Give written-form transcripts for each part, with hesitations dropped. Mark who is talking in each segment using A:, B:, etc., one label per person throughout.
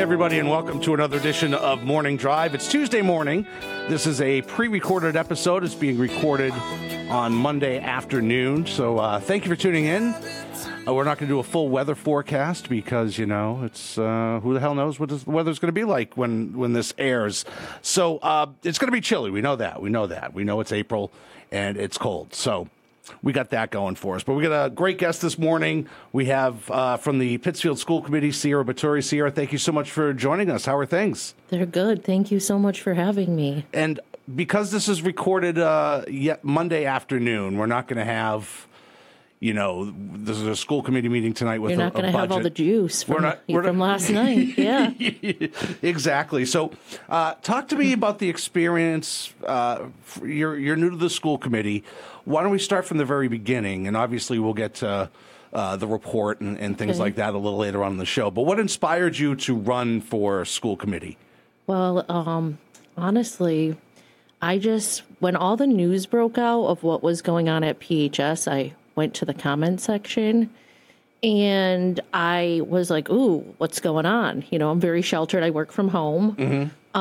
A: everybody, and welcome to another edition of Morning Drive. It's Tuesday morning. This is a pre-recorded episode. It's being recorded on Monday afternoon, so thank you for tuning in. We're not going to do a full weather forecast because, you know, it's who the hell knows what the weather's going to be like when this airs. So it's going to be chilly. We know that. We know it's April and it's cold. So we got that going for us. But we got a great guest this morning. We have from the Pittsfield School Committee, Sierra Baturi. Sierra, thank you so much for joining us. How are things?
B: They're good. Thank you so much for having me.
A: And because this is recorded Monday afternoon, we're not going to have, you know, there's a school committee meeting tonight with
B: You're not going to have all the juice from last night. Yeah.
A: Exactly. So talk to me about the experience. You're new to the school committee. Why don't we start from the very beginning? And obviously we'll get to the report and things like that a little later on in the show. But what inspired you to run for school committee?
B: Well, honestly, when all the news broke out of what was going on at PHS, I went to the comment section and I was like, ooh, what's going on? You know, I'm very sheltered. I work from home. Mm-hmm.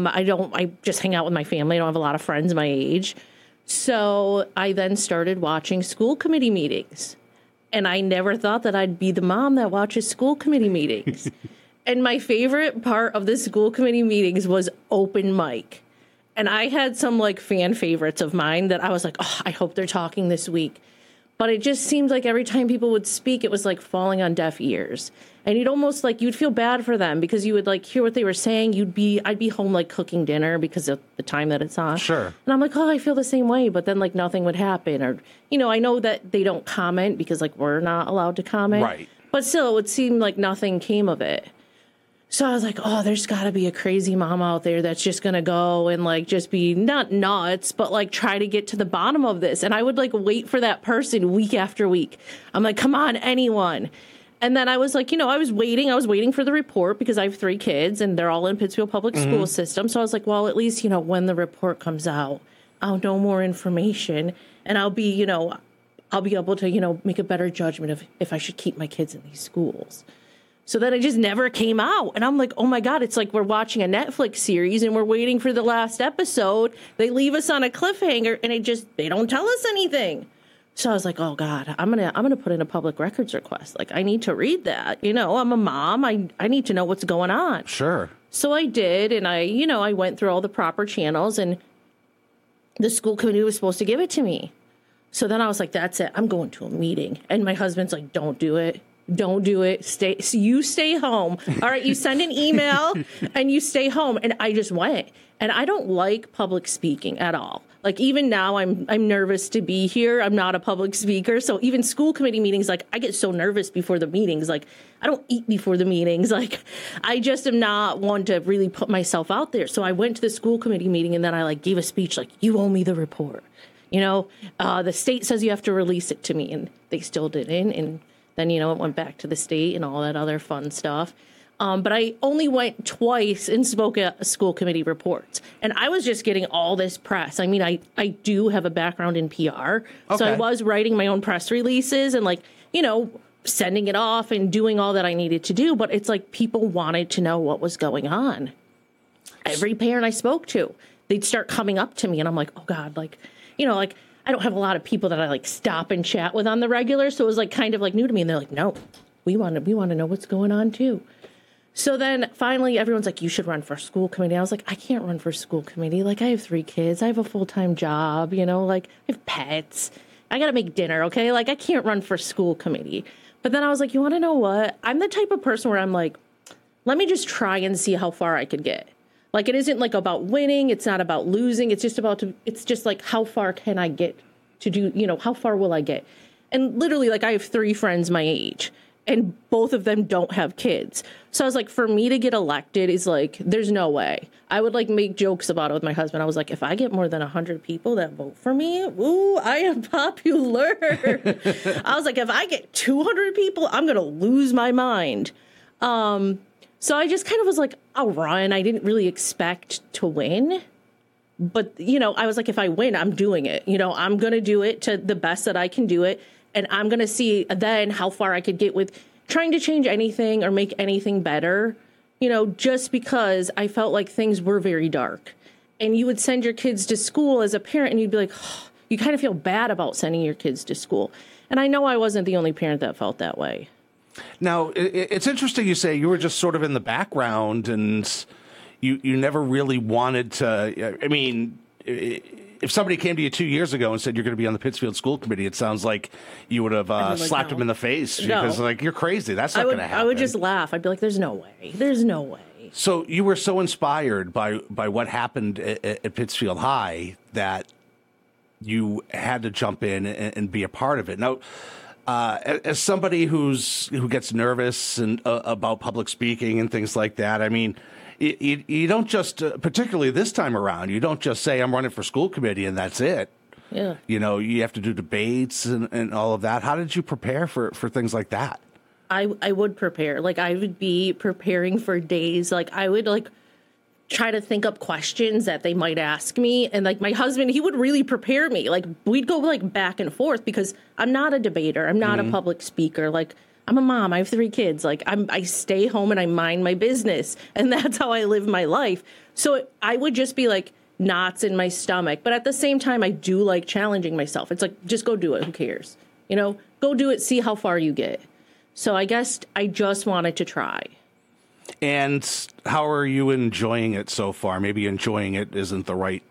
B: I just hang out with my family. I don't have a lot of friends my age. So I then started watching school committee meetings, and I never thought that I'd be the mom that watches school committee meetings. And my favorite part of the school committee meetings was open mic. And I had some like fan favorites of mine that I was like, oh, I hope they're talking this week. But it just seemed like every time people would speak, it was like falling on deaf ears. And you'd feel bad for them because you would like hear what they were saying. I'd be home like cooking dinner because of the time that it's on.
A: Sure.
B: And I'm like, oh, I feel the same way. But then like nothing would happen. Or, you know, I know that they don't comment because like we're not allowed to comment.
A: Right.
B: But still, it would seem like nothing came of it. So I was like, oh, there's got to be a crazy mom out there that's just going to go and like just be not nuts, but like try to get to the bottom of this. And I would like wait for that person week after week. I'm like, come on, anyone. And then I was like, you know, I was waiting for the report because I have 3 kids and they're all in Pittsfield Public School System. So I was like, well, at least, you know, when the report comes out, I'll know more information and I'll be able to, you know, make a better judgment of if I should keep my kids in these schools. So then it just never came out. And I'm like, oh, my God, it's like we're watching a Netflix series and we're waiting for the last episode. They leave us on a cliffhanger and they don't tell us anything. So I was like, oh, God, I'm going to put in a public records request. Like, I need to read that. You know, I'm a mom. I need to know what's going on.
A: Sure.
B: So I did. And I went through all the proper channels and the school committee was supposed to give it to me. So then I was like, that's it. I'm going to a meeting. And my husband's like, don't do it. Don't do it. You stay home. All right. You send an email and you stay home. And I just went. And I don't like public speaking at all. Like even now I'm nervous to be here. I'm not a public speaker. So even school committee meetings, like I get so nervous before the meetings. Like I don't eat before the meetings. Like I just am not one to really put myself out there. So I went to the school committee meeting and then I like gave a speech like, you owe me the report. You know, the state says you have to release it to me. And they still didn't. And then, you know, it went back to the state and all that other fun stuff. But I only went twice and spoke at school committee reports. And I was just getting all this press. I mean, I do have a background in PR. Okay. So I was writing my own press releases and like, you know, sending it off and doing all that I needed to do. But it's like people wanted to know what was going on. Every parent I spoke to, they'd start coming up to me and I'm like, oh, God, like, you know, like, I don't have a lot of people that I like stop and chat with on the regular. So it was like kind of like new to me. And they're like, no, we want to know what's going on, too. So then finally, everyone's like, you should run for school committee. I was like, I can't run for school committee. Like, I have 3 kids. I have a full-time job, you know, like I have pets. I got to make dinner. OK, like I can't run for school committee. But then I was like, you want to know what? I'm the type of person where I'm like, let me just try and see how far I could get. Like, it isn't like about winning. It's not about losing. It's just like, how far can I get to do, you know, how far will I get? And literally, like, I have 3 friends my age and both of them don't have kids. So I was like, for me to get elected is like, there's no way. I would like make jokes about it with my husband. I was like, if I get more than 100 people that vote for me, ooh, I am popular. I was like, if I get 200 people, I'm going to lose my mind. So I just kind of was like, I'll run. I didn't really expect to win. But, you know, I was like, if I win, I'm doing it. You know, I'm going to do it to the best that I can do it. And I'm going to see then how far I could get with trying to change anything or make anything better. just because I felt like things were very dark. And you would send your kids to school as a parent and you'd be like, oh, you kind of feel bad about sending your kids to school. And I know I wasn't the only parent that felt that way.
A: Now, it's interesting you say you were just sort of in the background and you never really wanted to. I mean, if somebody came to you 2 years ago and said you're going to be on the Pittsfield School Committee, it sounds like you would have slapped them in the face because, you're crazy. That's not going to happen.
B: I would just laugh. I'd be like, there's no way. There's no way.
A: So you were so inspired by what happened at Pittsfield High that you had to jump in and be a part of it. Now, as somebody who gets nervous and about public speaking and things like that, I mean, you don't just, particularly this time around, you don't just say I'm running for school committee and that's it.
B: Yeah.
A: You have to do debates and all of that. How did you prepare for things like that?
B: I would prepare. Like, I would be preparing for days. Like, I would, try to think up questions that they might ask me. And, my husband, he would really prepare me. Like, we'd go, back and forth because I'm not a debater. I'm not a public speaker. I'm a mom. I have 3 kids. I stay home and I mind my business. And that's how I live my life. So I would just be, knots in my stomach. But at the same time, I do like challenging myself. It's just go do it. Who cares? Go do it. See how far you get. So I guess I just wanted to try.
A: And how are you enjoying it so far? Maybe enjoying it isn't the right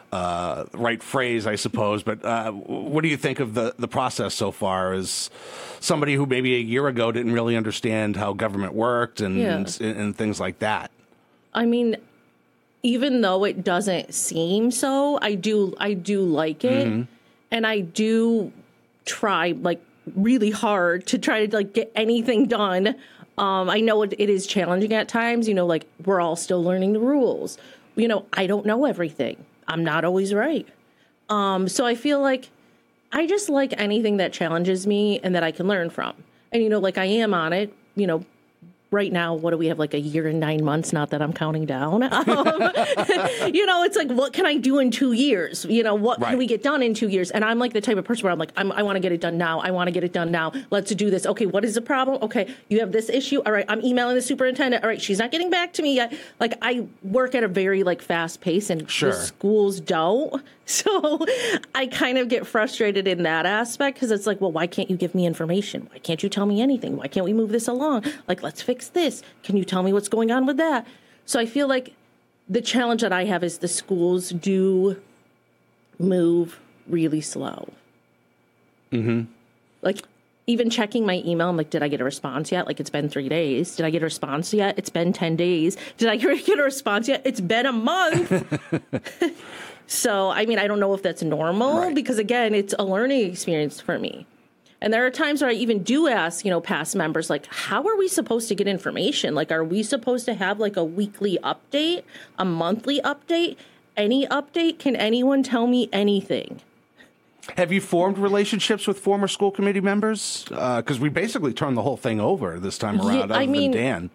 A: phrase, I suppose. But what do you think of the process so far? As somebody who maybe a year ago didn't really understand how government worked and things like that. I
B: mean, even though it doesn't seem so, I do like it, and I do try really hard to try to get anything done. I know it is challenging at times, we're all still learning the rules. I don't know everything. I'm not always right. So I feel like I just like anything that challenges me and that I can learn from. And, I am on it, right now, what do we have, a year and 9 months? Not that I'm counting down. It's what can I do in 2 years? What can we get done in 2 years? And I'm the type of person where I want to get it done now. I want to get it done now. Let's do this. Okay, what is the problem? Okay, you have this issue. All right, I'm emailing the superintendent. All right, she's not getting back to me yet. I work at a very fast pace, and the schools don't. So I kind of get frustrated in that aspect because it's well, why can't you give me information? Why can't you tell me anything? Why can't we move this along? Let's fix this. Can you tell me what's going on with that? So I feel like the challenge that I have is the schools do move really slow. Even checking my email, I'm did I get a response yet? It's been 3 days. Did I get a response yet? It's been 10 days. Did I get a response yet? It's been a month. So, I mean, I don't know if that's normal because, again, it's a learning experience for me. And there are times where I even do ask, past members, how are we supposed to get information? Are we supposed to have a weekly update, a monthly update, any update? Can anyone tell me anything?
A: Have you formed relationships with former school committee members? Because we basically turned the whole thing over this time around, other than Dan.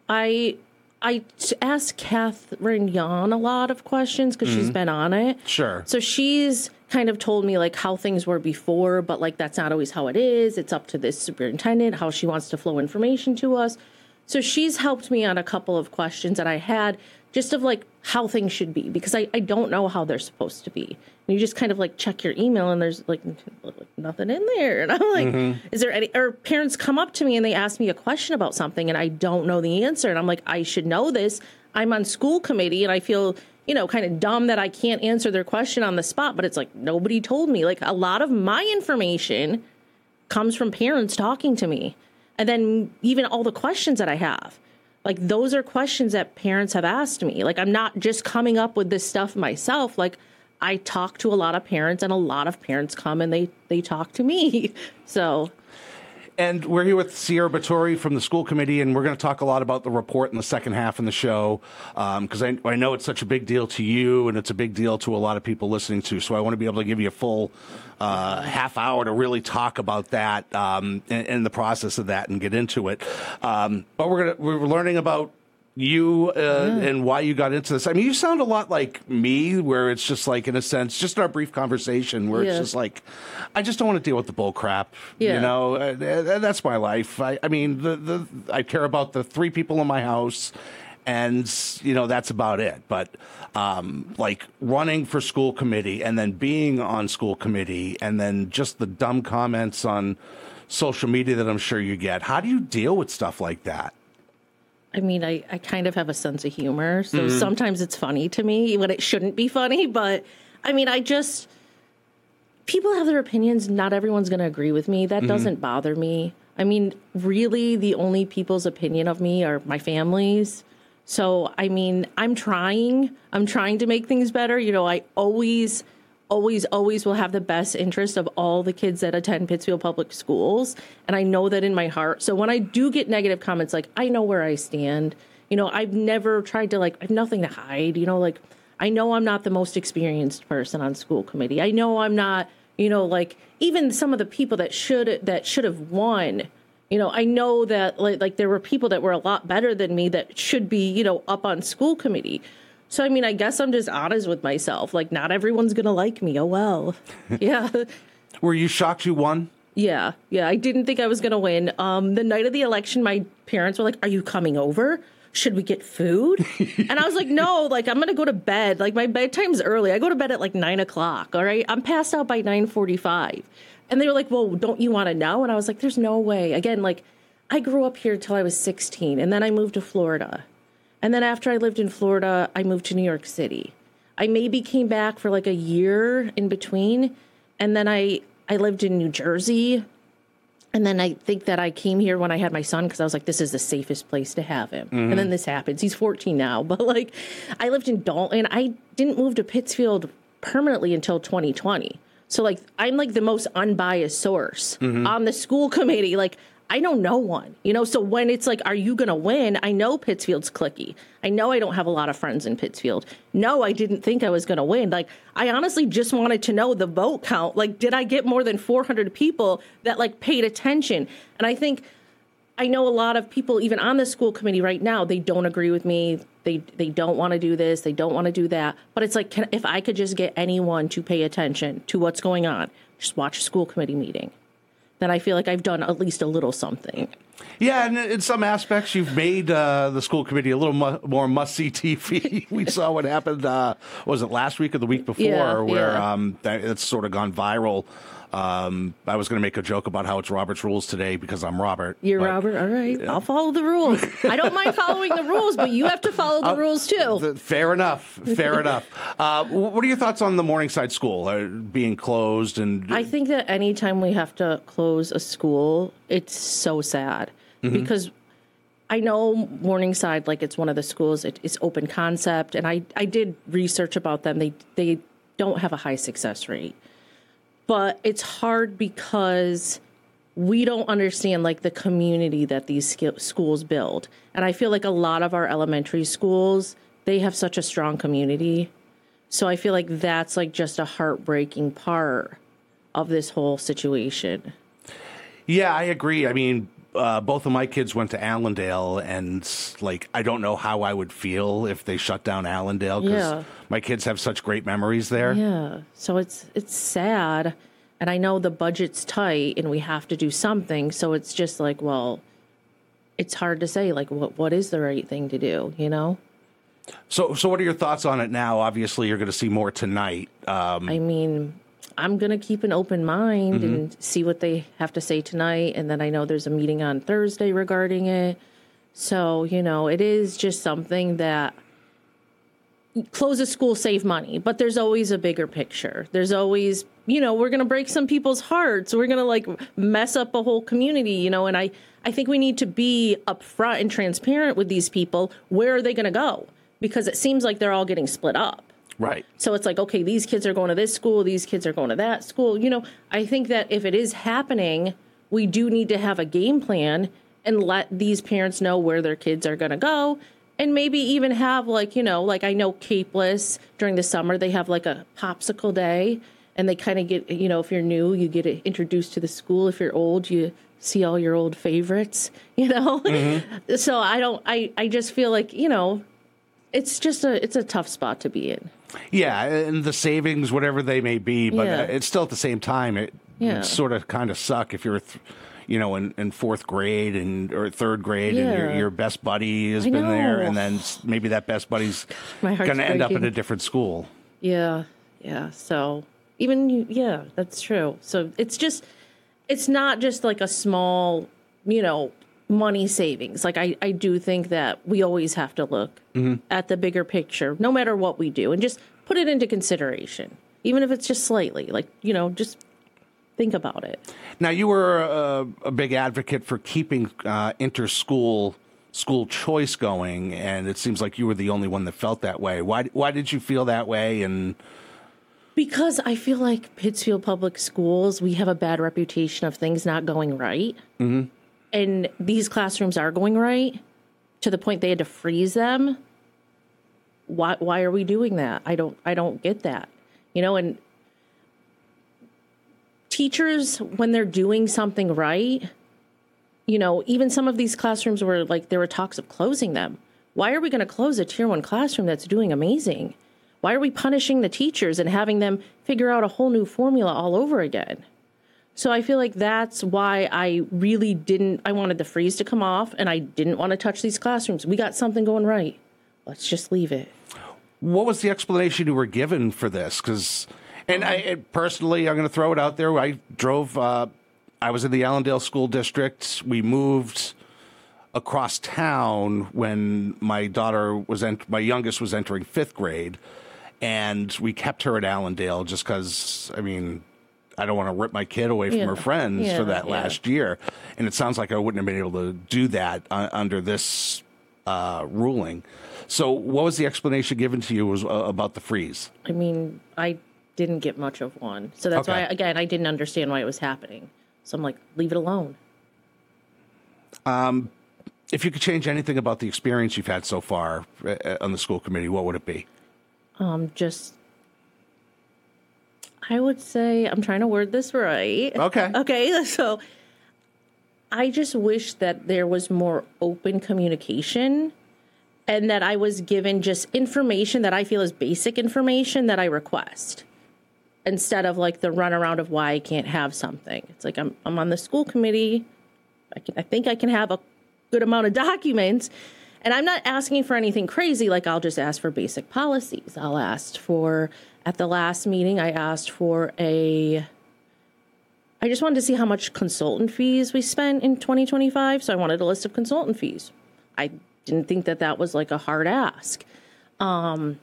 B: I asked Catherine Yon a lot of questions because she's been on it.
A: Sure.
B: So she's kind of told me how things were before, but that's not always how it is. It's up to this superintendent, how she wants to flow information to us. So she's helped me on a couple of questions that I had just of how things should be, because I don't know how they're supposed to be. And you just kind of check your email and there's nothing in there. And I'm is there any, or parents come up to me and they ask me a question about something and I don't know the answer. And I'm I should know this. I'm on school committee and I feel, kind of dumb that I can't answer their question on the spot, but it's nobody told me. A lot of my information comes from parents talking to me. And then even all the questions that I have, those are questions that parents have asked me. I'm not just coming up with this stuff myself. I talk to a lot of parents and a lot of parents come and they talk to me. So.
A: And we're here with Sierra Batory from the school committee, and we're going to talk a lot about the report in the second half of the show, because I know it's such a big deal to you, and it's a big deal to a lot of people listening to. So I want to be able to give you a full half hour to really talk about that and the process of that and get into it. But we're learning about you and why you got into this. I mean, you sound a lot like me, where it's just in a sense, just in our brief conversation, where it's just I just don't want to deal with the bull crap. That's my life. I mean, I care about the 3 people in my house, And, that's about it. But like running for school committee and then being on school committee and then just the dumb comments on social media that I'm sure you get. How do you deal with stuff like that?
B: I mean, I kind of have a sense of humor. So sometimes it's funny to me when it shouldn't be funny. But I mean, people have their opinions. Not everyone's going to agree with me. That doesn't bother me. I mean, really, the only people's opinion of me are my family's. So, I mean, I'm trying to make things better. I always will have the best interest of all the kids that attend Pittsfield Public Schools. And I know that in my heart. So when I do get negative comments, like, I know where I stand. I've never tried to, I have nothing to hide. I know I'm not the most experienced person on school committee. I know I'm not, even some of the people that should have won. I know that like there were people that were a lot better than me that should be, up on school committee. So, I mean, I guess I'm just honest with myself. Like, not everyone's going to like me. Oh, well. Yeah.
A: Were you shocked you won?
B: Yeah. I didn't think I was going to win. The night of the election, my parents were like, are you coming over? Should we get food? And I was like, no, I'm going to go to bed. My bedtime's early. I go to bed at 9 o'clock. All right. I'm passed out by 9:45. And they were like, well, don't you want to know? And I was like, there's no way. Again, I grew up here till I was 16 and then I moved to Florida. And then after I lived in Florida, I moved to New York City. I maybe came back for a year in between. And then I lived in New Jersey. And then I think that I came here when I had my son because I was like, this is the safest place to have him. And then this happens. He's 14 now. But I lived in Dalton. I didn't move to Pittsfield permanently until 2020. So I'm the most unbiased source on the school committee. I know no one, so when it's are you going to win? I know Pittsfield's cliquey. I know I don't have a lot of friends in Pittsfield. No, I didn't think I was going to win. I honestly just wanted to know the vote count. Did I get more than 400 people that paid attention? And I think I know a lot of people, even on the school committee right now, they don't agree with me. They don't want to do this. They don't want to do that. But it's if I could just get anyone to pay attention to what's going on, just watch a school committee meeting. Then I feel like I've done at least a little something.
A: Yeah, and in some aspects, you've made the school committee a little more must-see TV. We saw what happened, was it last week or the week before, where it's sort of gone viral. I was going to make a joke about how it's Robert's Rules today because I'm Robert.
B: You're Robert? All right. I'll follow the rules. I don't mind following the rules, but you have to follow the rules, too.
A: Fair enough. What are your thoughts on the Morningside School being closed? And
B: I think that anytime we have to close a school, it's so sad because I know Morningside, it's one of the schools, it's open concept. And I did research about them. They don't have a high success rate. But it's hard because we don't understand the community that these schools build. And I feel like a lot of our elementary schools, they have such a strong community. So I feel like that's just a heartbreaking part of this whole situation.
A: Yeah, I agree. I mean, both of my kids went to Allendale, and I don't know how I would feel if they shut down Allendale because my kids have such great memories there.
B: Yeah, so it's sad, and I know the budget's tight, and we have to do something. So it's just well, it's hard to say what is the right thing to do, So
A: what are your thoughts on it now? Obviously, you're going to see more tonight.
B: I mean, I'm going to keep an open mind and see what they have to say tonight. And then I know there's a meeting on Thursday regarding it. So, it is just something that close a school, save money. But there's always a bigger picture. There's always, we're going to break some people's hearts. We're going to mess up a whole community, and I think we need to be upfront and transparent with these people. Where are they going to go? Because it seems like they're all getting split up.
A: Right.
B: So it's okay, these kids are going to this school, these kids are going to that school. I think that if it is happening, we do need to have a game plan and let these parents know where their kids are going to go. And maybe even have I know Capeless during the summer, they have a popsicle day and they kind of get, if you're new, you get introduced to the school. If you're old, you see all your old favorites, So I just feel it's a tough spot to be in.
A: Yeah, and the savings, whatever they may be, but it's still at the same time, it sort of kind of suck if you're, in fourth grade or third grade, and
B: Yeah.
A: your best buddy has
B: I
A: been there,
B: know.
A: and then maybe that best buddy's
B: My heart's
A: going to end up in
B: breaking.
A: a different school.
B: Yeah. Yeah. So that's true. So it's not just like a small, money savings. Like I do think that we always have to look at the bigger picture, no matter what we do, and just put it into consideration, even if it's just slightly. Like, just think about it.
A: Now, you were a big advocate for keeping school choice going, and it seems like you were the only one that felt that way. Why did you feel that way? And
B: Because I feel like Pittsfield Public Schools, we have a bad reputation of things not going right. Mm-hmm. And these classrooms are going right to the point they had to freeze them. Why are we doing that? I don't get that. And teachers, when they're doing something right, even some of these classrooms were like, there were talks of closing them. Why are we going to close a tier 1 classroom that's doing amazing? Why are we punishing the teachers and having them figure out a whole new formula all over again? So I feel like that's why I wanted the freeze to come off, and I didn't want to touch these classrooms. We got something going right. Let's just leave it.
A: what was the explanation you were given for this? Personally, I'm going to throw it out there. I was in the Allendale School District. We moved across town when my youngest was entering 5th grade, and we kept her at Allendale just because, I don't want to rip my kid away from her friends for that last year. And it sounds like I wouldn't have been able to do that under this ruling. So what was the explanation given to you about the freeze?
B: I didn't get much of one. So that's why, again, I didn't understand why it was happening. So I'm like, leave it alone.
A: If you could change anything about the experience you've had so far on the school committee, what would it be?
B: I would say, I'm trying to word this right. Okay. So I just wish that there was more open communication and that I was given just information that I feel is basic information that I request, instead of like the runaround of why I can't have something. It's like I'm on the school committee. I think I can have a good amount of documents, and I'm not asking for anything crazy. Like, I'll just ask for basic policies. At the last meeting, I asked for I just wanted to see how much consultant fees we spent in 2025. So I wanted a list of consultant fees. I didn't think that was like a hard ask. So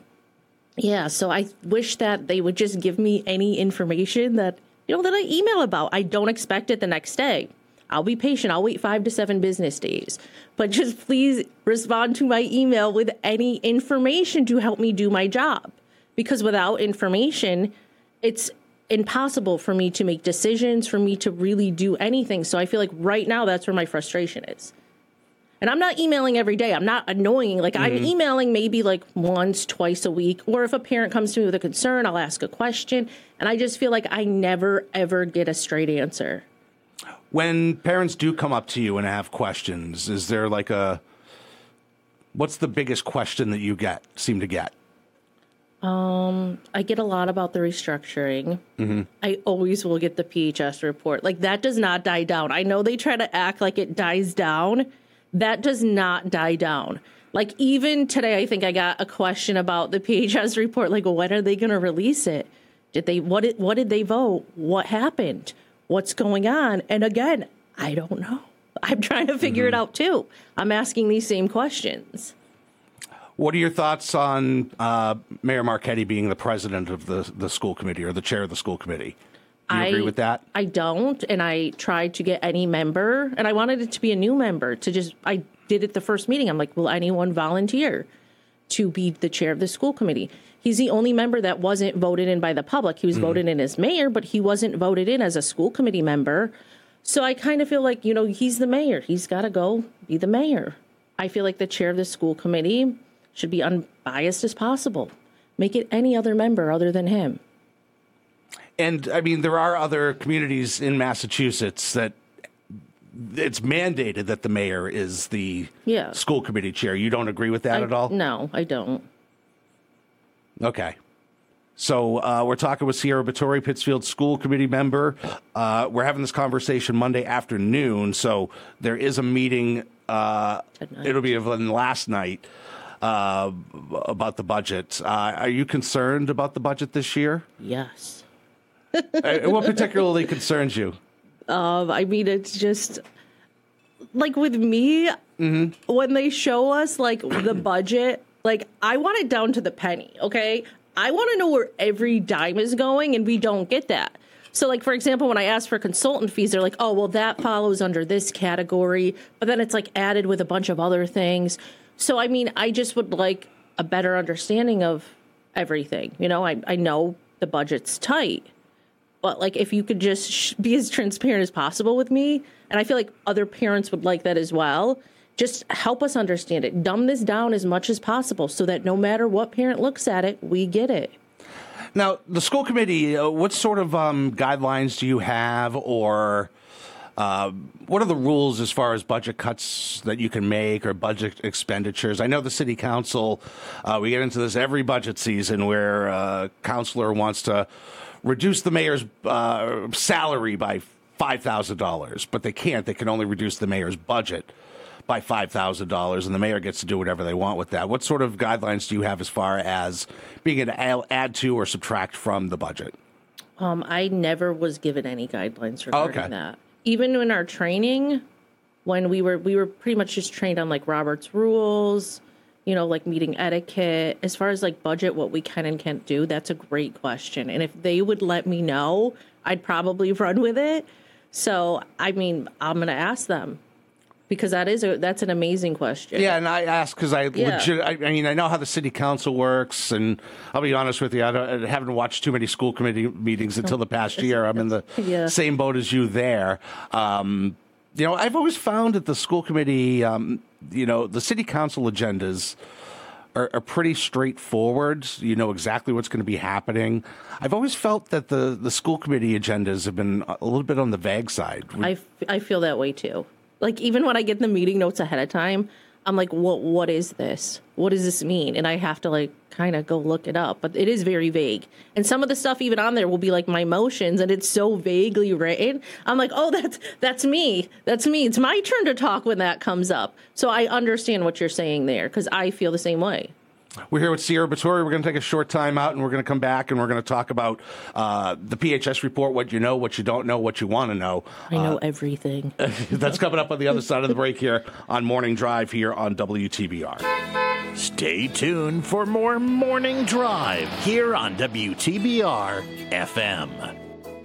B: I wish that they would just give me any information that I email about. I don't expect it the next day. I'll be patient. I'll wait 5 to 7 business days. But just please respond to my email with any information to help me do my job. Because without information, it's impossible for me to make decisions, for me to really do anything. So I feel like right now that's where my frustration is. And I'm not emailing every day. I'm not annoying. Like, I'm emailing maybe like once, twice a week. Or if a parent comes to me with a concern, I'll ask a question. And I just feel like I never, ever get a straight answer.
A: When parents do come up to you and have questions, is there what's the biggest question that you seem to get?
B: I get a lot about the restructuring. Mm-hmm. I always will get the PHS report. Like, that does not die down. I know they try to act like it dies down. That does not die down. Like, even today, I think I got a question about the PHS report. Like, when are they going to release it? What did they vote? What happened? What's going on? And again, I don't know. I'm trying to figure it out too. I'm asking these same questions.
A: What are your thoughts on Mayor Marchetti being the president of the school committee, or the chair of the school committee? Do you agree with that?
B: I don't, and I tried to get any member, and I wanted it to be a new member I did it the first meeting. I'm like, will anyone volunteer to be the chair of the school committee? He's the only member that wasn't voted in by the public. He was voted in as mayor, but he wasn't voted in as a school committee member. So I kind of feel like, he's the mayor. He's got to go be the mayor. I feel like the chair of the school committee should be unbiased as possible. Make it any other member other than him.
A: And, there are other communities in Massachusetts that it's mandated that the mayor is the school committee chair. You don't agree with that at all?
B: No, I don't.
A: Okay. So we're talking with Sierra Batory, Pittsfield School Committee member. We're having this conversation Monday afternoon, so there is a meeting. It'll be last night about the budget. Are you concerned about the budget this year?
B: Yes.
A: What particularly concerns you?
B: I mean, it's just like with me, when they show us like the budget, like I want it down to the penny. Okay. I want to know where every dime is going, and we don't get that. So, like, for example, when I ask for consultant fees, they're like, oh, well, that follows under this category, but then it's like added with a bunch of other things. So, I mean, I just would like a better understanding of everything. You know, I know the budget's tight, but like if you could just be as transparent as possible with me, and I feel like other parents would like that as well. Just help us understand it. Dumb this down as much as possible so that no matter what parent looks at it, we get it.
A: Now, the school committee, what sort of guidelines do you have, or what are the rules as far as budget cuts that you can make or budget expenditures? I know the city council, we get into this every budget season where a counselor wants to reduce the mayor's salary by $5,000, but they can't. They can only reduce the mayor's budget by $5,000, and the mayor gets to do whatever they want with that. What sort of guidelines do you have as far as being able to add to or subtract from the budget?
B: I never was given any guidelines regarding that. Even in our training, when we were pretty much just trained on like Robert's rules, you know, like meeting etiquette. As far as like budget, what we can and can't do, that's a great question. And if they would let me know, I'd probably run with it. So, I mean, I'm going to ask them. Because that's an amazing question.
A: Yeah, and I ask because I know how the city council works, and I'll be honest with you, I haven't watched too many school committee meetings until the past year. I'm in the same boat as you there. You know, I've always found that the school committee, you know, the city council agendas are pretty straightforward. You know exactly what's going to be happening. I've always felt that the school committee agendas have been a little bit on the vague side.
B: I feel that way too. Like, even when I get the meeting notes ahead of time, I'm like, what is this? What does this mean? And I have to, like, kind of go look it up. But it is very vague. And some of the stuff even on there will be, like, my motions, and it's so vaguely written. I'm like, oh, that's me. That's me. It's my turn to talk when that comes up. So I understand what you're saying there, because I feel the same way.
A: We're here with Sierra Batory. We're going to take a short time out, and we're going to come back, and we're going to talk about the PHS report, what you know, what you don't know, what you want to know.
B: I know everything.
A: That's coming up on the other side of the break here on Morning Drive here on WTBR.
C: Stay tuned for more Morning Drive here on WTBR FM.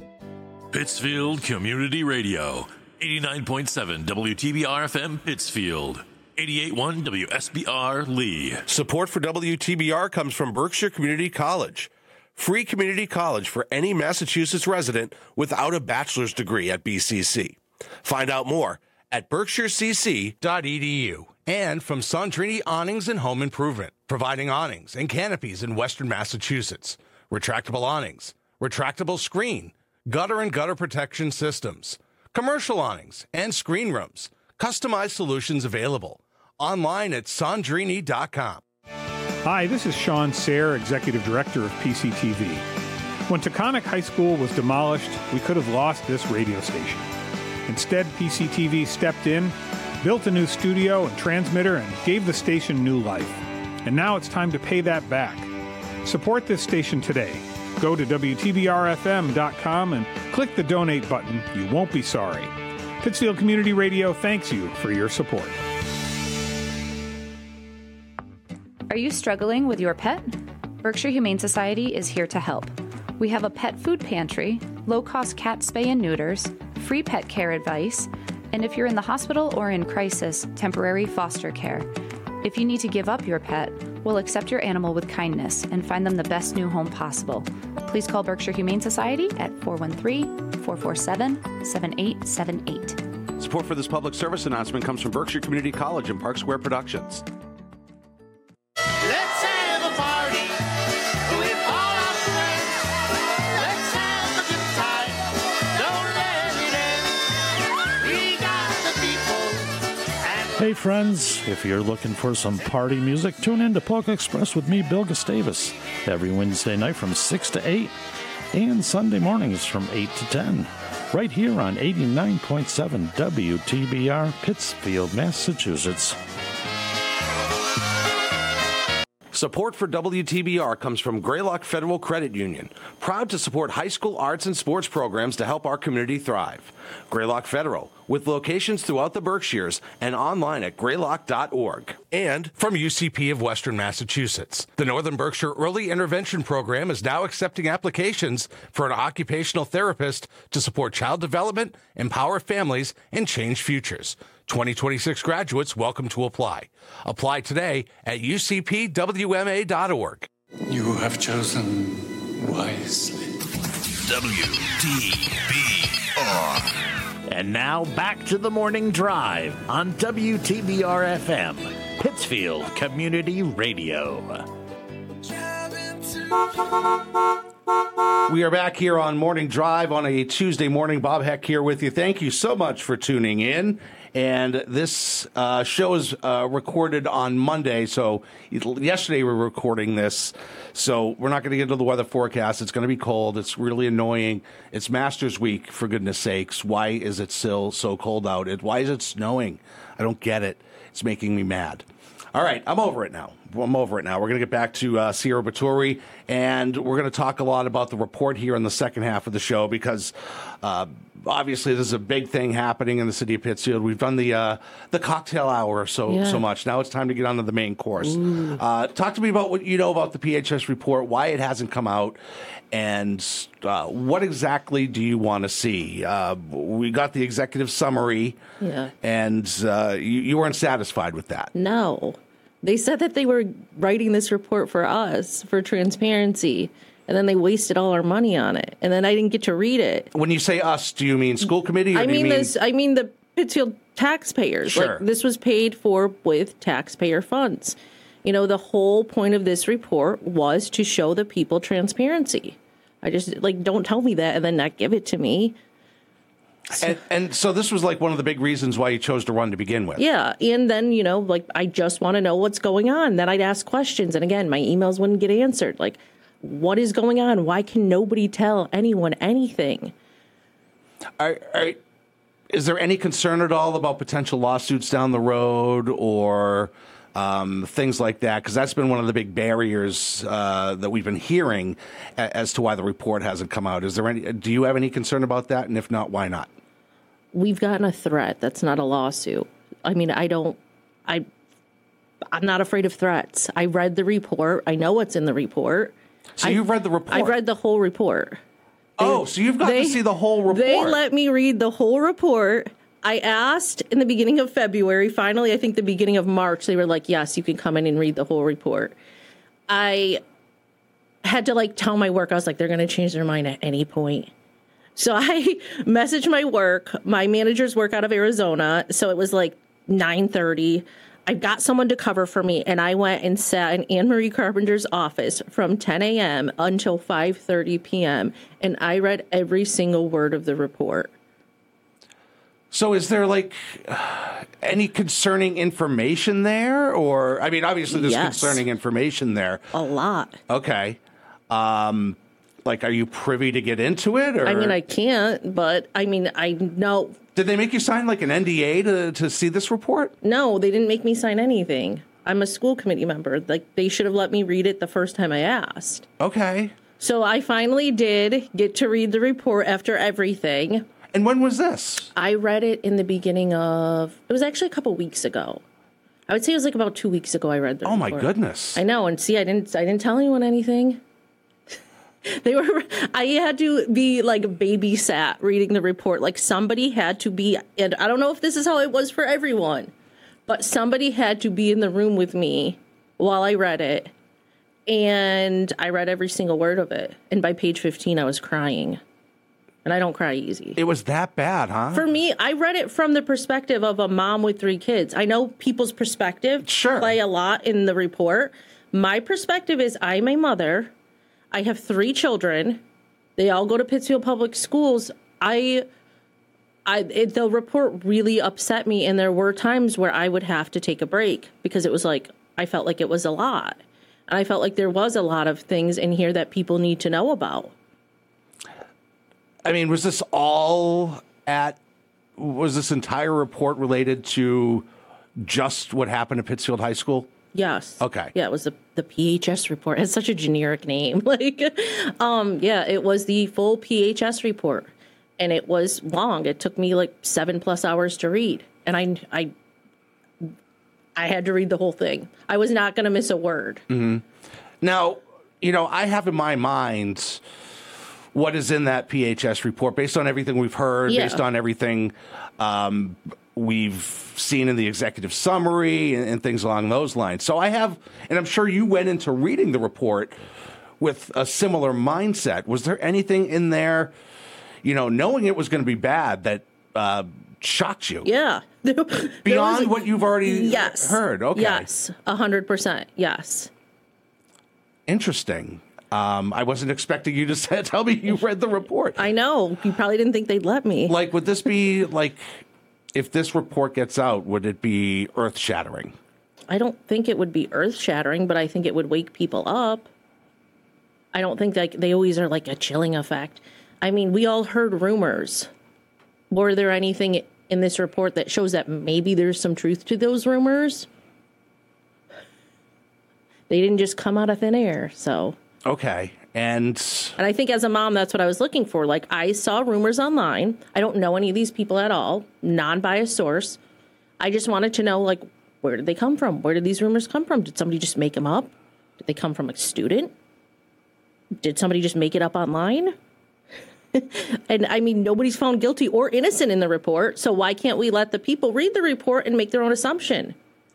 D: Pittsfield Community Radio, 89.7 WTBR FM Pittsfield. 88.1 WSBR Lee.
E: Support for WTBR comes from Berkshire Community College. Free community college for any Massachusetts resident without a bachelor's degree at BCC. Find out more at berkshirecc.edu.
A: And from Sandrini Awnings and Home Improvement, providing awnings and canopies in Western Massachusetts. Retractable awnings, retractable screen, gutter and gutter protection systems, commercial awnings and screen rooms. Customized solutions available. Online at Sandrini.com.
F: Hi, this is Sean Sayre, Executive Director of PCTV. When Taconic High School was demolished, we could have lost this radio station. Instead, PCTV stepped in, built a new studio and transmitter, and gave the station new life. And now it's time to pay that back. Support this station today. Go to WTBRFM.com and click the donate button. You won't be sorry. Pittsfield Community Radio thanks you for your support.
G: Are you struggling with your pet? Berkshire Humane Society is here to help. We have a pet food pantry, low-cost cat spay and neuters, free pet care advice, and if you're in the hospital or in crisis, temporary foster care. If you need to give up your pet, we'll accept your animal with kindness and find them the best new home possible. Please call Berkshire Humane Society at 413-447-7878.
H: Support for this public service announcement comes from Berkshire Community College and Park Square Productions.
I: Let's have a party with all our friends. Let's have a good time. Don't let it end. We got the people and
J: Hey friends, if you're looking for some party music, tune in to Polka Express with me, Bill Gustavus, every Wednesday night from 6 to 8 and Sunday mornings from 8 to 10, right here on 89.7 WTBR, Pittsfield, Massachusetts.
E: Support for WTBR comes from Greylock Federal Credit Union, proud to support high school arts and sports programs to help our community thrive. Greylock Federal, with locations throughout the Berkshires and online at greylock.org. And from UCP of Western Massachusetts, the Northern Berkshire Early Intervention Program is now accepting applications for an occupational therapist to support child development, empower families, and change futures. 2026 graduates welcome to apply. Apply today at ucpwma.org.
K: You have chosen wisely.
C: WTBR. And now back to the morning drive on WTBR FM, Pittsfield Community Radio.
A: We are back here on Morning Drive on a Tuesday morning. Bob Heck here with you. Thank you so much for tuning in. And this show is recorded on Monday. So yesterday we were recording this. So we're not going to get into the weather forecast. It's going to be cold. It's really annoying. It's Masters Week, for goodness sakes. Why is it still so cold out? Why is it snowing? I don't get it. It's making me mad. All right, I'm over it now. We're going to get back to Sierra Baturi, and we're going to talk a lot about the report here in the second half of the show because obviously this is a big thing happening in the city of Pittsfield. We've done the cocktail hour so much. Now it's time to get on to the main course. Talk to me about what you know about the PHS report, why it hasn't come out, and what exactly do you want to see? We got the executive summary, and you weren't satisfied with that.
B: No. They said that they were writing this report for us, for transparency, and then they wasted all our money on it. And then I didn't get to read it.
A: When you say us, do you mean school committee? Or
B: I mean the Pittsfield taxpayers.
A: Sure.
B: Like, this was paid for with taxpayer funds. You know, the whole point of this report was to show the people transparency. I just, don't tell me that and then not give it to me.
A: And so this was one of the big reasons why you chose to run to begin with.
B: Yeah. And then, I just want to know what's going on. Then I'd ask questions. And again, my emails wouldn't get answered. What is going on? Why can nobody tell anyone anything?
A: Is there any concern at all about potential lawsuits down the road or things like that? Because that's been one of the big barriers that we've been hearing as to why the report hasn't come out. Do you have any concern about that? And if not, why not?
B: We've gotten a threat. That's not a lawsuit. I mean, I'm not afraid of threats. I read the report. I know what's in the report.
A: So you've read the report?
B: I read the whole report.
A: So you've got to see the whole report.
B: They let me read the whole report. I asked in the beginning of February. Finally, I think the beginning of March, they were like, yes, you can come in and read the whole report. I had to tell my work. I was like, they're going to change their mind at any point. So I messaged my work. My managers work out of Arizona. So it was 9:30. I got someone to cover for me, and I went and sat in Anne Marie Carpenter's office from 10 a.m. until 5:30 p.m., and I read every single word of the report.
A: So is there any concerning information there? Or, I mean, obviously there's concerning information there.
B: A lot.
A: Okay. Are you privy to get into it? Or?
B: I mean, I can't, but I know.
A: Did they make you sign an NDA to see this report?
B: No, they didn't make me sign anything. I'm a school committee member. They should have let me read it the first time I asked.
A: Okay.
B: So I finally did get to read the report after everything.
A: And when was this?
B: I read it in the beginning of, it was actually a couple weeks ago. I would say it was about 2 weeks ago I read the report.
A: Oh my goodness.
B: I know, and see, I didn't tell anyone anything. I had to be babysat reading the report. Somebody had to be, and I don't know if this is how it was for everyone, but somebody had to be in the room with me while I read it. And I read every single word of it. And by page 15, I was crying. And I don't cry easy.
A: It was that bad, huh?
B: For me, I read it from the perspective of a mom with 3 kids. I know people's perspective play a lot in the report. My perspective is I'm a mother. I have 3 children. They all go to Pittsfield Public Schools. I The report really upset me, and there were times where I would have to take a break because it was like I felt like it was a lot. And I felt like there was a lot of things in here that people need to know about.
A: I mean, was this entire report related to just what happened at Pittsfield High School?
B: Yes.
A: Okay.
B: Yeah, it was the PHS report. It's such a generic name. It was the full PHS report. And it was long. It took me like 7+ hours to read. And I had to read the whole thing. I was not going to miss a word.
A: Mm-hmm. Now, I have in my mind what is in that PHS report based on everything we've heard, based on everything we've seen in the executive summary and things along those lines. So I have, and I'm sure you went into reading the report with a similar mindset. Was there anything in there, knowing it was going to be bad, that shocked you?
B: Yeah.
A: Beyond what you've already heard? Okay.
B: Yes, 100%. Yes.
A: Interesting. I wasn't expecting you to tell me you read the report.
B: I know. You probably didn't think they'd let me.
A: Like, would this be, like, if this report gets out, would it be earth-shattering?
B: I don't think it would be earth-shattering, but I think it would wake people up. I don't think they always are like a chilling effect. I mean, we all heard rumors. Were there anything in this report that shows that maybe there's some truth to those rumors? They didn't just come out of thin air, so...
A: Okay, and
B: I think as a mom, that's what I was looking for. Like, I saw rumors online. I don't know any of these people at all. Non-biased source. I just wanted to know, like, where did they come from? Where did these rumors come from? Did somebody just make them up? Did they come from a student? Did somebody just make it up online? And, I mean, nobody's found guilty or innocent in the report, so why can't we let the people read the report and make their own assumption?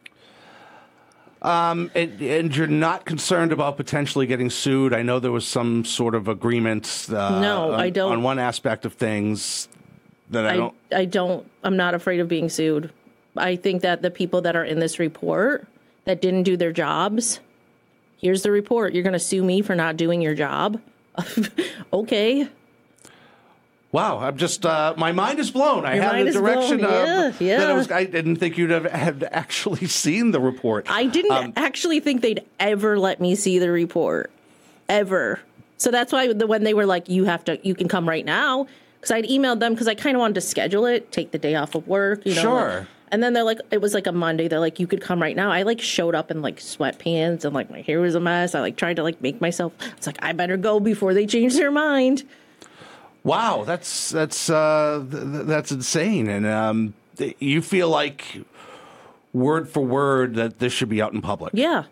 A: And you're not concerned about potentially getting sued? I know there was some sort of agreement.
B: No, I don't.
A: On one aspect of things that I don't.
B: I'm not afraid of being sued. I think that the people that are in this report that didn't do their jobs, here's the report. You're going to sue me for not doing your job? Okay.
A: Wow, I'm just, my mind is blown. I had a direction that I didn't think you'd have actually seen the report.
B: I didn't actually think they'd ever let me see the report. Ever. So that's why when they were like, you can come right now, because I'd emailed them because I kind of wanted to schedule it, take the day off of work,
A: Sure.
B: Like, and then they're like, it was like a Monday. They're like, you could come right now. I like showed up in like sweatpants and like my hair was a mess. I like tried to like make myself, it's like, I better go before they change their mind.
A: Wow, that's insane. And you feel like word for word that this should be out in public?
B: Yeah.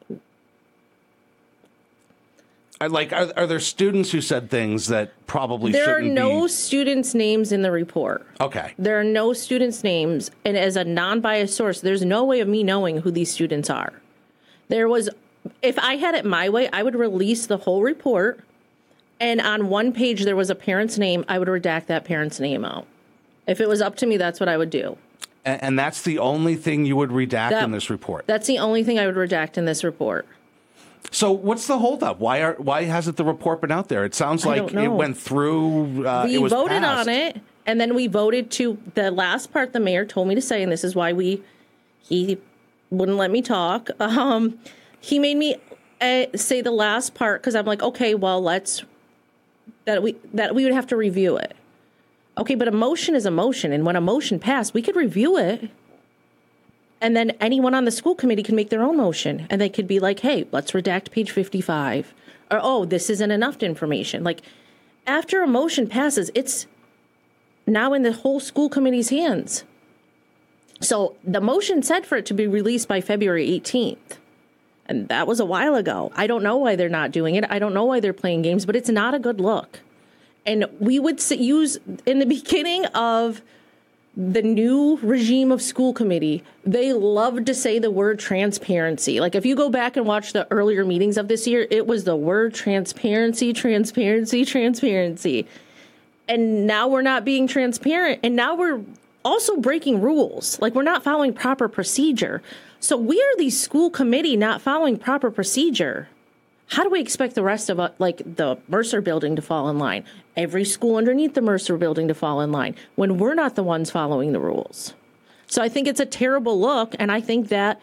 A: Are there students who said things that probably shouldn't be?
B: There are no students' names in the report.
A: Okay.
B: There are no students' names. And as a non-biased source, there's no way of me knowing who these students are. If I had it my way, I would release the whole report. And on one page, there was a parent's name. I would redact that parent's name out. If it was up to me, that's what I would do.
A: And that's the only thing you would redact in this report?
B: That's the only thing I would redact in this report.
A: So what's the holdup? Why hasn't the report been out there? It sounds like it went through.
B: We
A: it was
B: voted
A: passed.
B: on it, and then we voted to the last part. The mayor told me to say, and this is why he wouldn't let me talk. He made me say the last part because I'm like, okay, well, that we would have to review it. Okay, but a motion is a motion, and when a motion passed, we could review it. And then anyone on the school committee can make their own motion. And they could be like, hey, let's redact page 55. Or, oh, this isn't enough information. Like, after a motion passes, it's now in the whole school committee's hands. So the motion said for it to be released by February 18th. And that was a while ago. I don't know why they're not doing it. I don't know why they're playing games, but it's not a good look. And we would use, in the beginning of the new regime of school committee, they loved to say the word transparency. Like, if you go back and watch the earlier meetings of this year, it was the word transparency, transparency, transparency. And now we're not being transparent. And now we're also breaking rules. Like, we're not following proper procedure. So we are the school committee not following proper procedure. how do we expect the rest of like the Mercer building to fall in line? Every school underneath the Mercer building to fall in line when we're not the ones following the rules. So I think it's a terrible look. And I think that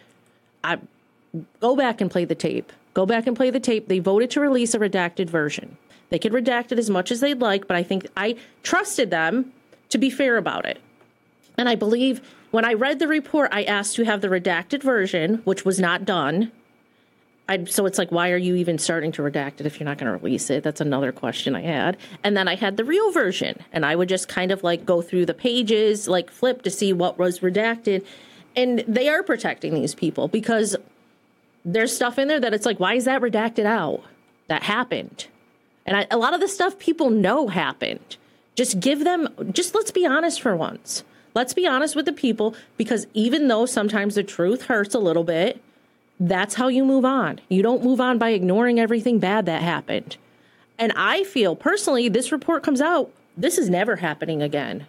B: go back and play the tape. Go back and play the tape. They voted to release a redacted version. They could redact it as much as they'd like, but I think I trusted them to be fair about it. And I believe when I read the report, I asked to have the redacted version, which was not done. So it's like, why are you even starting to redact it if you're not going to release it? That's another question I had. And then I had the real version, and I would just kind of like go through the pages, like flip to see what was redacted. And they are protecting these people because there's stuff in there that it's like, why is that redacted out? That happened. And a lot of the stuff people know happened. Just let's be honest for once. Let's be honest with the people, because even though sometimes the truth hurts a little bit, that's how you move on. You don't move on by ignoring everything bad that happened. And I feel personally, this report comes out, this is never happening again.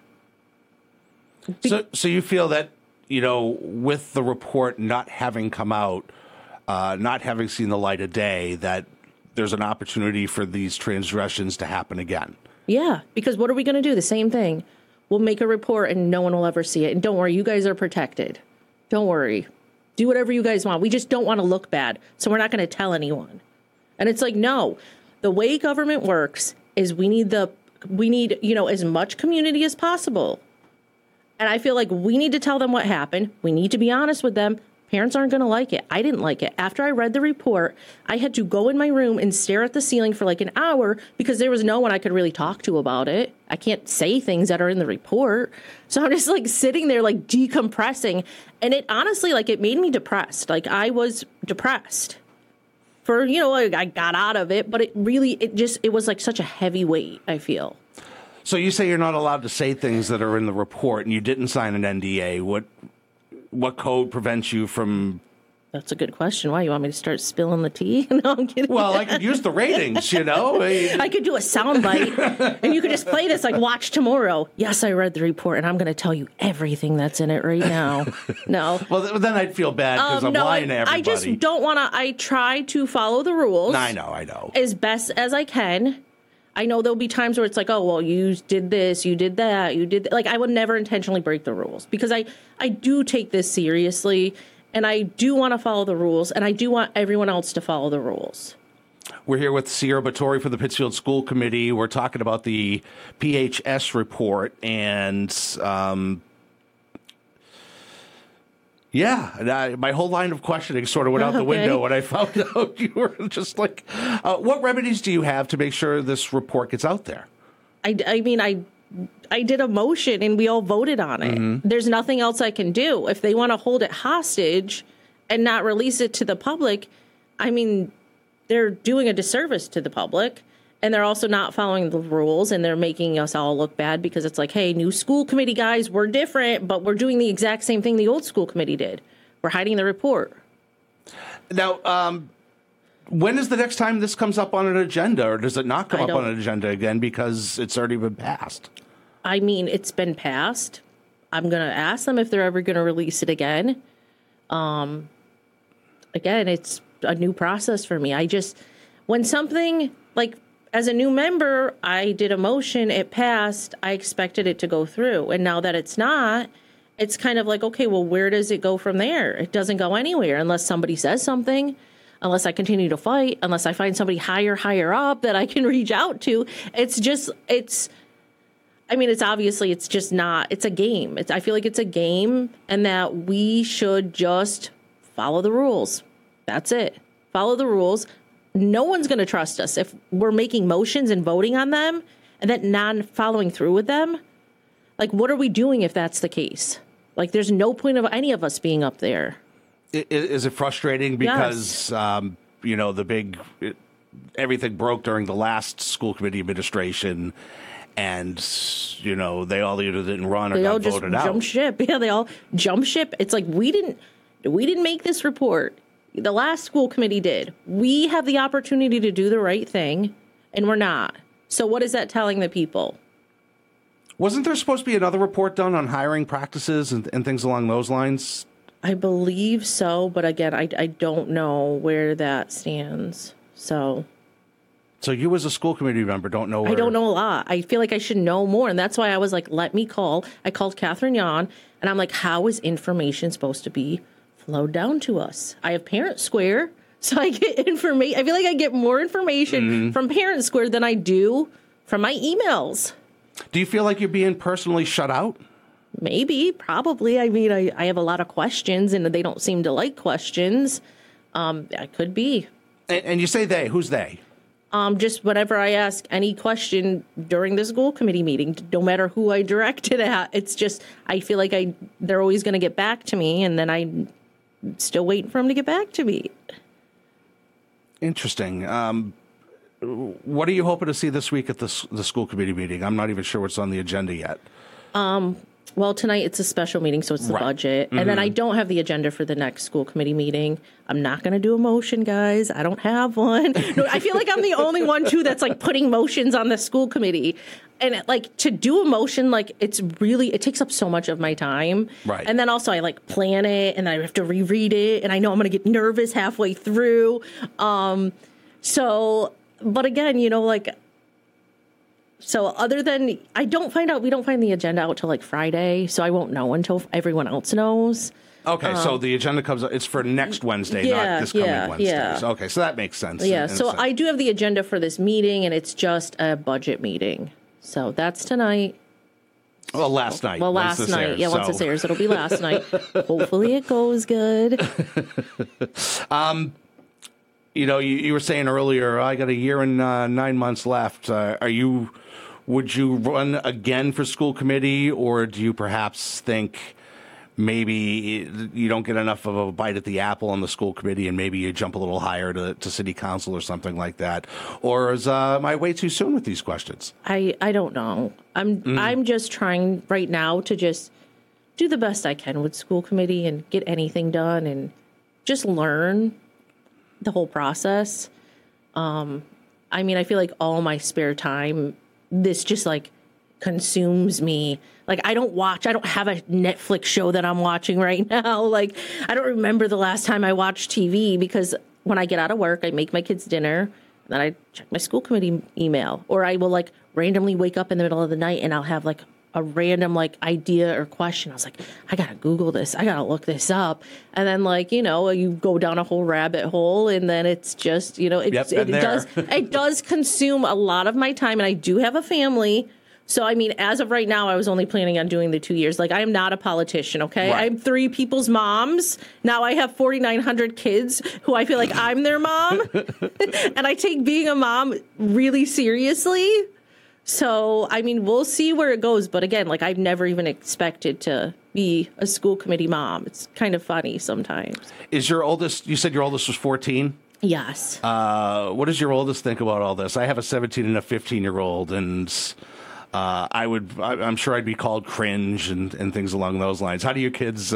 A: So you feel that, with the report not having come out, not having seen the light of day, that there's an opportunity for these transgressions to happen again?
B: Yeah, because what are we going to do? The same thing. We'll make a report and no one will ever see it. And don't worry, you guys are protected. Don't worry. Do whatever you guys want. We just don't want to look bad, so we're not going to tell anyone. And it's like, no, the way government works is we need, as much community as possible. And I feel like we need to tell them what happened. We need to be honest with them. Parents aren't going to like it. I didn't like it. After I read the report, I had to go in my room and stare at the ceiling for like an hour because there was no one I could really talk to about it. I can't say things that are in the report. So I'm just like sitting there like decompressing. And it honestly, like, it made me depressed. Like, I was depressed for, I got out of it, but it was like such a heavy weight, I feel.
A: So you say you're not allowed to say things that are in the report and you didn't sign an NDA. What code prevents you from?
B: That's a good question. Why? You want me to start spilling the tea? No, I'm kidding.
A: Well, I could use the ratings,
B: I could do a soundbite, and you could just play this like, watch tomorrow. Yes, I read the report, and I'm going to tell you everything that's in it right now. No.
A: Well, then I'd feel bad because I'm lying to everybody.
B: I just don't want to. I try to follow the rules.
A: I know.
B: As best as I can. I know there'll be times where it's like, oh, well, you did this, you did that, you did like, I would never intentionally break the rules because I do take this seriously and I do want to follow the rules and I do want everyone else to follow the rules.
A: We're here with Sierra Batory for the Pittsfield School Committee. We're talking about the PHS report and, my whole line of questioning sort of went out the window when I found out you were just like, what remedies do you have to make sure this report gets out there?
B: I mean, I did a motion and we all voted on it. Mm-hmm. There's nothing else I can do. If they want to hold it hostage and not release it to the public, I mean, they're doing a disservice to the public. And they're also not following the rules, and they're making us all look bad because it's like, hey, new school committee guys, we're different, but we're doing the exact same thing the old school committee did. We're hiding the report.
A: Now, when is the next time this comes up on an agenda, or does it not come up on an agenda again because it's already been passed?
B: I mean, it's been passed. I'm going to ask them if they're ever going to release it again. Again, it's a new process for me. When something like, as a new member, I did a motion, it passed, I expected it to go through. And now that it's not, it's kind of like, okay, well, where does it go from there? It doesn't go anywhere unless somebody says something, unless I continue to fight, unless I find somebody higher up that I can reach out to. It's just not, it's a game. I feel like it's a game and that we should just follow the rules. That's it. Follow the rules. No one's going to trust us if we're making motions and voting on them and then non-following through with them. Like, what are we doing if that's the case? Like, there's no point of any of us being up there.
A: Is it frustrating because, yes. Everything broke during the last school committee administration and, they all either didn't run or got voted out?
B: Jump ship. Yeah, they all jump ship. It's like, we didn't make this report. The last school committee did. We have the opportunity to do the right thing, and we're not. So what is that telling the people?
A: Wasn't there supposed to be another report done on hiring practices and things along those lines?
B: I believe so, but again, I don't know where that stands. So
A: you as a school committee member don't know.
B: I don't know a lot. I feel like I should know more. And that's why I was like, let me call. I called Catherine Yon, and I'm like, how is information supposed to be flowed down to us? I have Parent Square, so I get information. I feel like I get more information from Parent Square than I do from my emails.
A: Do you feel like you're being personally shut out?
B: Maybe, probably. I mean, I have a lot of questions, and they don't seem to like questions. That could be.
A: And you say they. Who's they?
B: Just whenever I ask any question during the school committee meeting, no matter who I direct it at, it's just, I feel like they're always going to get back to me, and then I'm still waiting for them to get back to me.
A: Interesting. What are you hoping to see this week at the school committee meeting? I'm not even sure what's on the agenda yet.
B: Well, tonight it's a special meeting, so it's the budget. And then I don't have the agenda for the next school committee meeting. I'm not going to do a motion, guys. I don't have one. No, I feel like I'm the only one, too, that's like putting motions on the school committee. And like to do a motion, like it takes up so much of my time.
A: Right.
B: And then also I like plan it and I have to reread it. And I know I'm going to get nervous halfway through. But again, so other than we don't find the agenda out till like Friday, so I won't know until everyone else knows.
A: Okay, so the agenda comes up, it's for next Wednesday, not this coming Wednesday.
B: Yeah.
A: Okay, so that makes sense.
B: Yeah, so I do have the agenda for this meeting, and it's just a budget meeting. So that's tonight.
A: Well, last night.
B: Well, last night. Once this airs, it'll be last night. Hopefully it goes good.
A: You were saying earlier, I got a year and 9 months left. Would you run again for school committee, or do you perhaps think maybe you don't get enough of a bite at the apple on the school committee and maybe you jump a little higher to city council or something like that? Or am I way too soon with these questions?
B: I don't know. I'm just trying right now to just do the best I can with school committee and get anything done and just learn the whole process. I feel like all my spare time, this just like consumes me. Like I don't have a Netflix show that I'm watching right now. Like I don't remember the last time I watched TV, because when I get out of work, I make my kids dinner, and then I check my school committee email, or I will like randomly wake up in the middle of the night and I'll have like a random like idea or question. I was like, I gotta Google this. I gotta look this up. And then you go down a whole rabbit hole, and then it's just, it does consume a lot of my time. And I do have a family. So, as of right now, I was only planning on doing the 2 years. Like, I am not a politician, okay?
A: Right.
B: I'm 3 people's moms. Now I have 4,900 kids who I feel like I'm their mom. And I take being a mom really seriously. So, we'll see where it goes. But again, like, I've never even expected to be a school committee mom. It's kind of funny sometimes.
A: Is your oldest, you said your oldest was 14?
B: Yes.
A: What does your oldest think about all this? I have a 17 and a 15-year-old, and I'm sure I'd be called cringe and things along those lines. How do your kids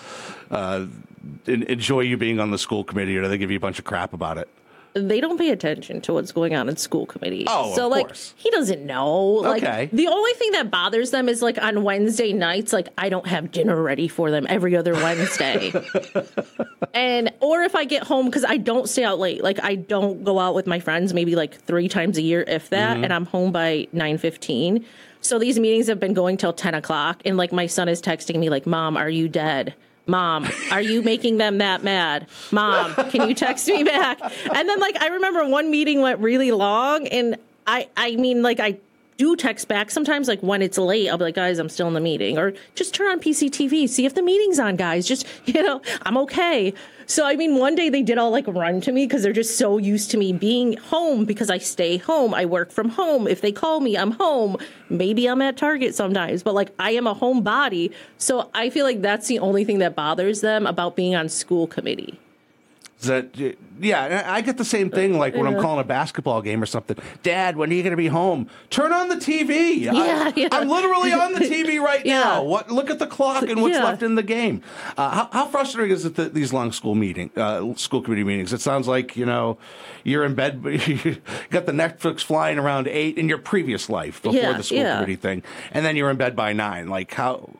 A: enjoy you being on the school committee, or do they give you a bunch of crap about it?
B: They don't pay attention to what's going on in school committee.
A: Oh,
B: so,
A: of
B: like,
A: course.
B: he doesn't know. Like,
A: okay.
B: The only thing that bothers them is, like, on Wednesday nights, like, I don't have dinner ready for them every other Wednesday. Or if I get home, because I don't stay out late. Like, I don't go out with my friends maybe, like, 3 times a year, if that, and I'm home by 9:15. So these meetings have been going till 10 o'clock, and, like, my son is texting me, like, Mom, are you dead? Mom, are you making them that mad? Mom, can you text me back? And then, like, I remember one meeting went really long, and I do text back sometimes, like, when it's late. I'll be like, guys, I'm still in the meeting. Or just turn on PCTV, see if the meeting's on, guys. Just, I'm okay. So, one day they did all, like, run to me because they're just so used to me being home, because I stay home. I work from home. If they call me, I'm home. Maybe I'm at Target sometimes, but, like, I am a homebody. So I feel like that's the only thing that bothers them about being on school committee.
A: Yeah, I get the same thing, like when I'm calling a basketball game or something. Dad, when are you going to be home? Turn on the TV.
B: Yeah.
A: I'm literally on the TV right now. Look at the clock and what's left in the game. How frustrating is it that these long school committee meetings? It sounds like, you're in bed, you got the Netflix flying around 8 in your previous life before the school committee thing, and then you're in bed by 9. Like, how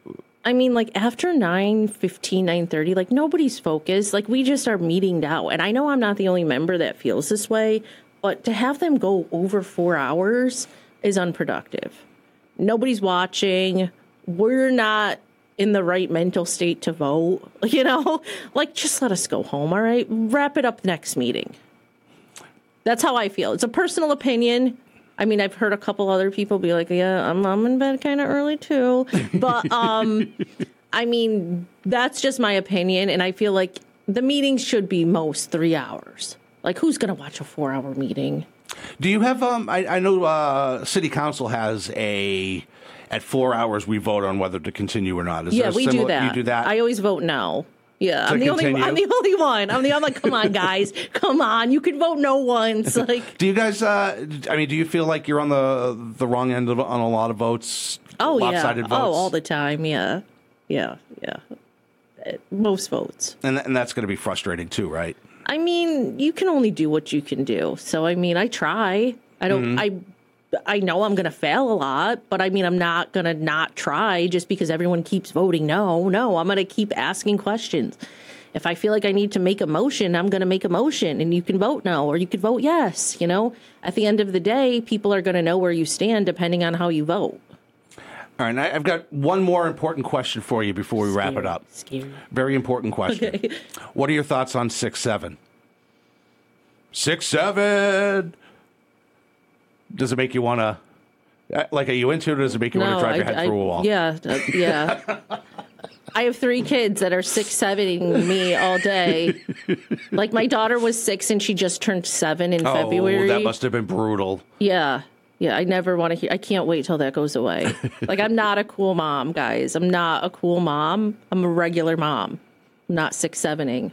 B: I mean, like after 9:15, 9:30, like nobody's focused. Like we just are meeting out. And I know I'm not the only member that feels this way, but to have them go over 4 hours is unproductive. Nobody's watching. We're not in the right mental state to vote, like just let us go home. All right. Wrap it up next meeting. That's how I feel. It's a personal opinion. I mean, I've heard a couple other people be like, yeah, I'm in bed kind of early too. But I mean, that's just my opinion. And I feel like the meetings should be most 3 hours. Like who's going to watch a 4-hour meeting?
A: Do you have, I know City Council has at 4 hours we vote on whether to continue or not.
B: Yeah, we do that.
A: You do that?
B: I always vote no. Yeah, I'm the only one. I'm like, come on, guys. Come on. You can vote no once. Like,
A: do you guys, do you feel like you're on the wrong end on a lot of votes?
B: Oh,
A: lopsided
B: yeah.
A: votes?
B: Oh, all the time. Yeah. Yeah. Most votes.
A: And that's going to be frustrating too, right?
B: I mean, you can only do what you can do. So, I mean, I try. I don't, I know I'm going to fail a lot, but I mean, I'm not going to not try just because everyone keeps voting no. I'm going to keep asking questions. If I feel like I need to make a motion, I'm going to make a motion, and you can vote no or you could vote yes. At the end of the day, people are going to know where you stand depending on how you vote.
A: All right, I've got one more important question for you before we wrap it up.
B: Scary.
A: Very important question.
B: Okay.
A: What are your thoughts on 6-7? 6-7. Does it make you want to, are you into it, or does it make you want to drive your head through a wall?
B: Yeah. I have 3 kids that are 6-7ing me all day. Like my daughter was 6 and she just turned 7 in February.
A: That must have been brutal.
B: Yeah. I never want to hear. I can't wait till that goes away. Like I'm not a cool mom, guys. I'm not a cool mom. I'm a regular mom. I'm not 6-7ing.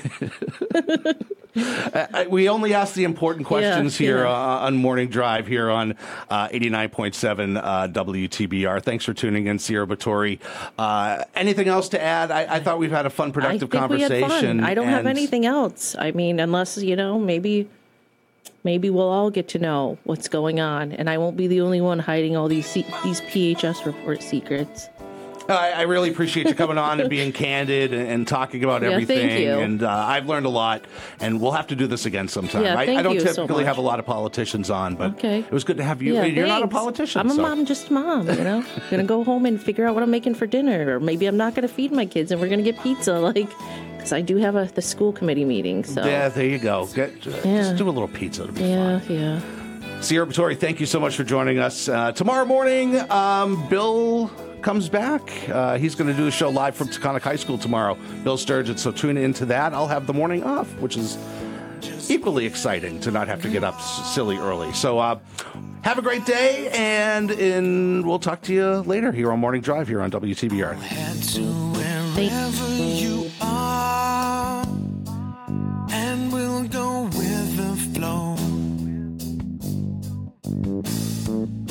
A: We only ask the important questions here on Morning Drive here on 89.7 WTBR. Thanks for tuning in, Sierra Batory. Anything else to add? I thought we've had a fun, productive conversation.
B: We had fun. I don't have anything else. I mean, unless, maybe we'll all get to know what's going on, and I won't be the only one hiding all these PHS report secrets.
A: I really appreciate you coming on and being candid and talking about everything.
B: Thank you.
A: And I've learned a lot, and we'll have to do this again sometime.
B: Yeah,
A: I don't typically
B: so
A: have a lot of politicians on, but
B: okay.
A: It was good to have you.
B: Yeah,
A: You're not a politician.
B: I'm a mom, just a mom, Going to go home and figure out what I'm making for dinner, or maybe I'm not going to feed my kids and we're going to get pizza, because I do have the school committee meeting. So
A: yeah, there you go. Just do a little pizza. It'll be fine.
B: Yeah.
A: Sierra Batory, thank you so much for joining us. Tomorrow morning, Bill comes back. He's going to do a show live from Taconic High School tomorrow. Bill Sturgeon. So tune into that. I'll have the morning off, which is equally exciting to not have to get up silly early. So have a great day, and we'll talk to you later here on Morning Drive here on WTBR.
I: Wherever you are, and we'll go with the flow.